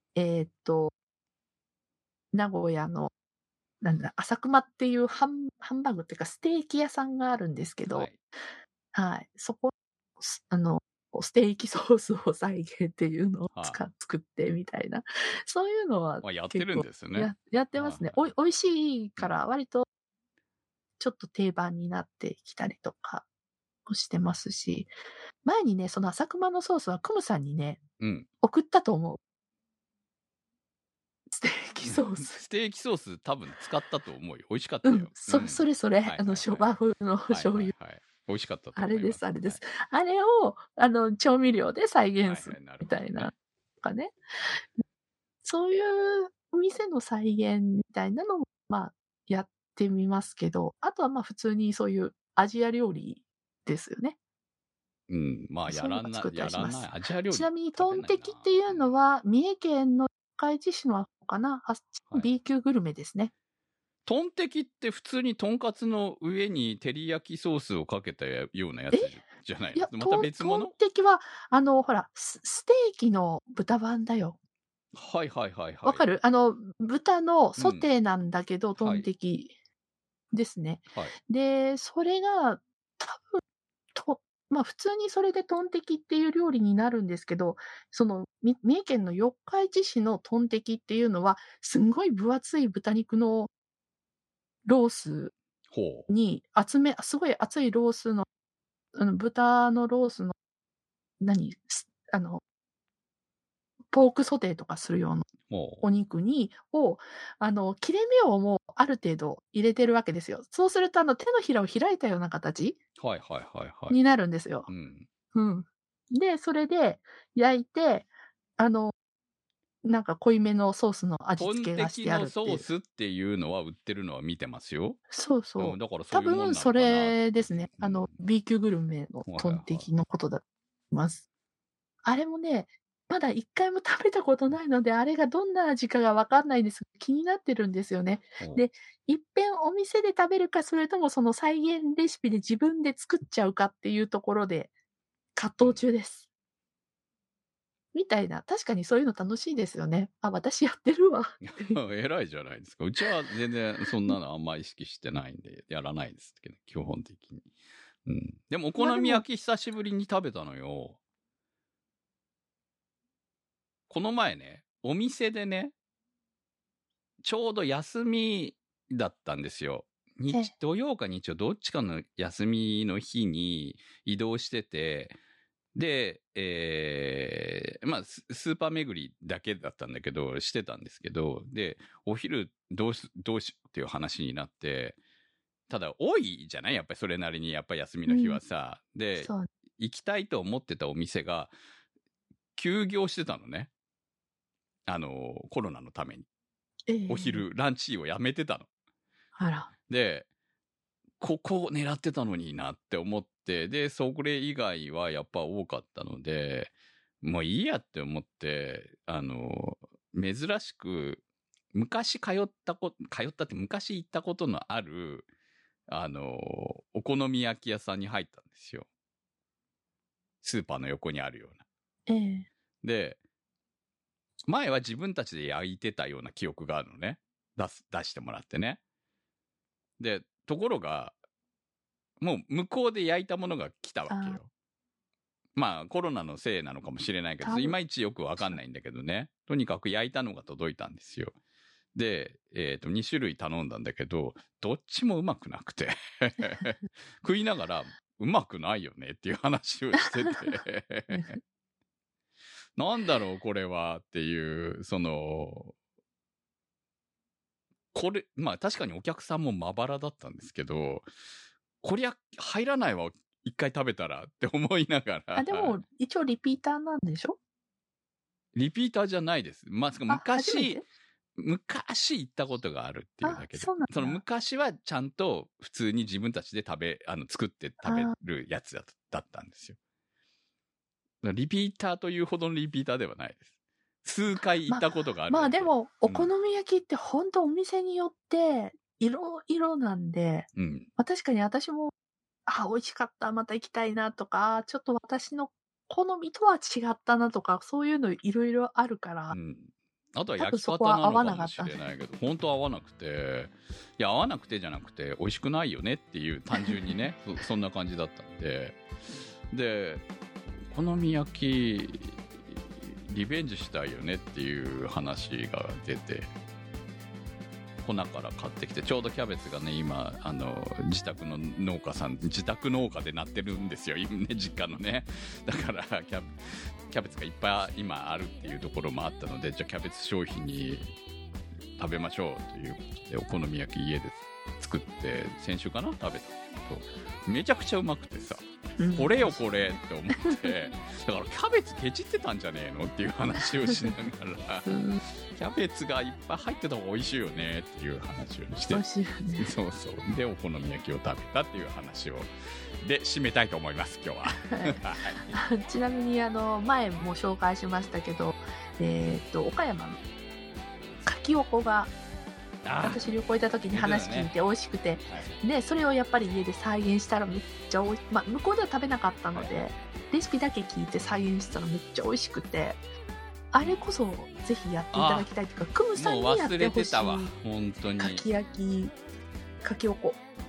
名古屋の浅熊っていうハンバーグっていうかステーキ屋さんがあるんですけど、はい。そこ、ステーキソースを再現っていうのを作ってみたいな。そういうのはやってるんですね。 やってますね。美味しいから割とちょっと定番になってきたりとかもしてますし、前にね、その浅熊のソースはクムさんにね、送ったと思う。ステーキソース。 ステーキソース多分使ったと思うよ。美味しかったよ。 それ、和風の醤油。 美味しかったと思います。あれです。あれを、調味料で再現するみたいな。とかね。そういうお店の再現みたいなのも、まあ、やってみますけど、あとはまあ普通にそういうアジア料理ですよね。 まあやらないアジア料理。 ちなみにトンテキっていうのは、三重県の四日市市のかな、B 級グルメですね。 トンテキって普通にとんかつの上に照り焼きソースをかけたようなやつじゃないの？また別物？ トンテキは、ほら、ステーキの豚版だよ。 はい。 わかる？豚のソテーなんだけど、トンテキですね。で、それが、多分、 まあ普通にそれでトンテキっていう料理になるんですけど、その三重県の四日市市のトンテキっていうのは、すんごい分厚い豚肉のロースほう。 にすごい厚いロースの、豚のロースの、ポークソテーとかするようなお肉切れ目をもうある程度入れてるわけですよ。そうすると手のひらを開いたような形はいはいはいはい。 になるんですよ。 うん。 うん。で、それで焼いて、なんか濃いめのソースの味付けがしてあるっていう。 トンテキのソースっていうのは売ってるのは見てますよ。 そうそう。 だからそういうもんなのかな。 多分それですね。B 級グルメのトンテキのことだと思います。あれもね、まだ一回も食べたことないので、あれがどんな味かがわかんないんですが、気になってるんですよね。で、いっぺんお店で食べるか、それともその再現レシピで自分で作っちゃうかっていうところで、葛藤中です。みたいな。確かにそういうの楽しいですよね。あ、私やってるわ。 偉いじゃないですか。うちは全然そんなのあんま意識してないんで、やらないですけど、基本的に。うん。でもお好み焼き久しぶりに食べたのよ。この前ね、お店でね、ちょうど休みだったんですよ。土曜か日曜、どっちかの休みの日に移動してて、で、まあ、スーパー巡りだけだったんだけど、してたんですけど、で、お昼どうしっていう話になって、ただ多いじゃないやっぱりそれなりに、やっぱり休みの日はさ。で、行きたいと思ってたお店が、休業してたのね。コロナのために。お昼、ランチをやめてたの。 あら。 で、ここを狙ってたのになって思って、で、それ以外はやっぱ多かったので、もういいやって思って、珍しく、昔通ったって昔行ったことのある、お好み焼き屋さんに入ったんですよ。スーパーの横にあるような。で、前は自分たちで焼いてたような記憶があるのね。出してもらってね。で、ところが、もう向こうで焼いたものが来たわけよ。まあコロナのせいなのかもしれないけど、いまいちよくわかんないんだけどね。とにかく焼いたのが届いたんですよ。で、2種類頼んだんだけど、どっちもうまくなくて。食いながら、うまくないよねっていう話をしてて。なんだろうこれはっていう、まあ確かにお客さんもまばらだったんですけど、こりゃ入らないわ、一回食べたらって思いながら。 でも一応リピーターなんでしょ？ リピーターじゃないです。まあ、昔行ったことがあるっていうだけで。その昔はちゃんと普通に自分たちで作って食べるやつだったんですよ。リピーターというほどのリピーターではないです。数回行ったことがある。 まあでも、お好み焼きって本当お店によって、いろいろなんで、まあ確かに私も、美味しかった、また行きたいなとか、ちょっと私の好みとは違ったなとか、そういうのいろいろあるから。 あとは焼き方なのかもしれないけど、本当合わなくて、いや合わなくてじゃなくて、美味しくないよねっていう単純にね、そんな感じだったんで、で、お好み焼き、リベンジしたいよねっていう話が出て、粉から買ってきて、ちょうどキャベツがね、今、自宅農家でなってるんですよ、今ね、実家のね。だから、キャベツがいっぱい今あるっていうところもあったので、じゃあキャベツ商品に食べましょうということで、お好み焼き家で作って、先週かな食べたと、めちゃくちゃうまくてさ、これよこれって思って、だからキャベツケチってたんじゃねえのっていう話をしながら、キャベツがいっぱい入ってた方が美味しいよねっていう話をして、 美味しいよね。 そうそう。で、お好み焼きを食べたっていう話を、で、締めたいと思います、今日は。 ちなみに、前も紹介しましたけど、岡山の柿おこが、私旅行行った時に話聞いて美味しくて、でそれをやっぱり家で再現したらめっちゃ美味しい、向こうでは食べなかったので、レシピだけ聞いて再現したらめっちゃ美味しくて、あれこそぜひやっていただきたいというか、クムさんにやってほしい本当に柿焼き、柿おこ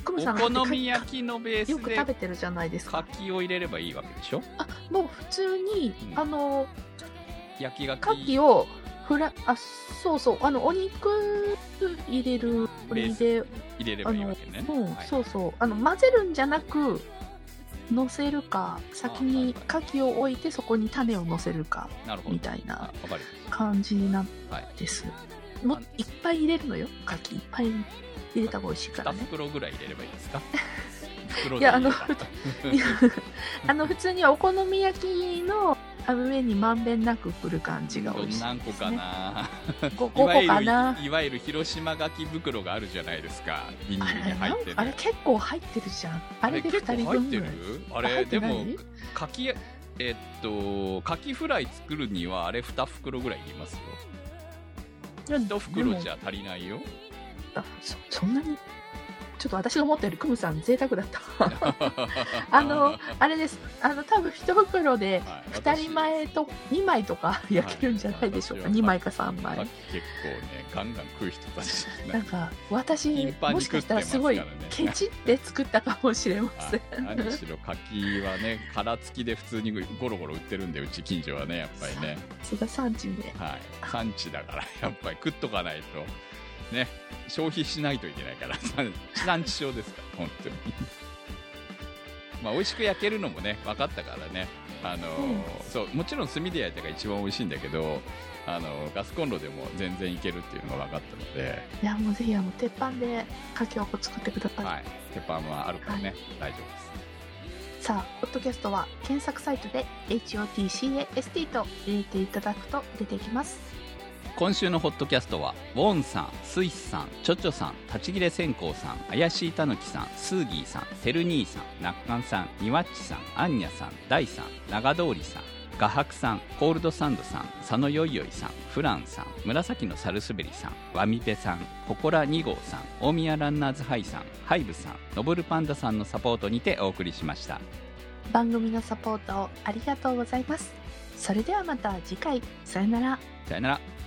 クムさんお好み焼きのベースでよく食べてるじゃないですか。 牡蠣を入れればいいわけでしょ。 もう普通に、 焼き牡蠣をそうそう、お肉入れるベースで入れればいいわけね。 そうそう、混ぜるんじゃなく乗せるか、先に牡蠣を置いてそこに種を乗せるかみたいな感じなんです。もういっぱい入れるのよ、牡蠣いっぱい入れた方が美味しいからね。 2袋ぐらい入れればいいですか。 いや普通にお好み焼きの上にまんべんなく振る感じが美味しいですね。何個かな5個かな。 いわゆる広島牡蠣袋があるじゃないですか。ビニールに入ってる。 あれ結構入ってるじゃん。あれで2人分ぐらい。 あれでも牡蠣フライ作るにはあれ2袋ぐらいいりますよ。1袋じゃ足りないよ。 そんなにちょっと私が思ったよりクムさん贅沢だったあれです。多分1袋で2人前と2枚とか焼けるんじゃないでしょうか。2枚か3枚。 結構ねガンガン食う人たちなんか私もしかしたらすごいケチって作ったかもしれません。 何しろ柿はね殻付きで普通にゴロゴロ売ってるんで、うち近所はねやっぱりね。 それが産地で、 産地だからやっぱり食っとかないとね、消費しないといけないから地産地消ですから本当にまあ美味しく焼けるのもね分かったからね、そうもちろん炭で焼いたが一番美味しいんだけど、ガスコンロでも全然いけるっていうのが分かったので、 いやもうぜひ鉄板でかきおこ作ってください。 はい、鉄板はあるからね、大丈夫です。 さあポッドキャストは検索サイトで HOTCAST と入れていただくと出てきます。 今週のホットキャストはウォンさん、スイスさん、チョチョさん、立ち切れ線香さん、怪しいたぬきさん、スーギーさん、てる兄さん、なっかんさん、にわっちさん、あんにゃさん、ダイさん、長通りさん、画伯さん、コールドサンドさん、佐野よいよいさん、フランさん、紫のサルスベリさん、ワミペさん、ポコラ2号さん、大宮ランナーズハイさん、ハイブさん、ノブルパンダさんのサポートにてお送りしました。 番組のサポートをありがとうございます。それではまた次回、さよなら。 さよなら。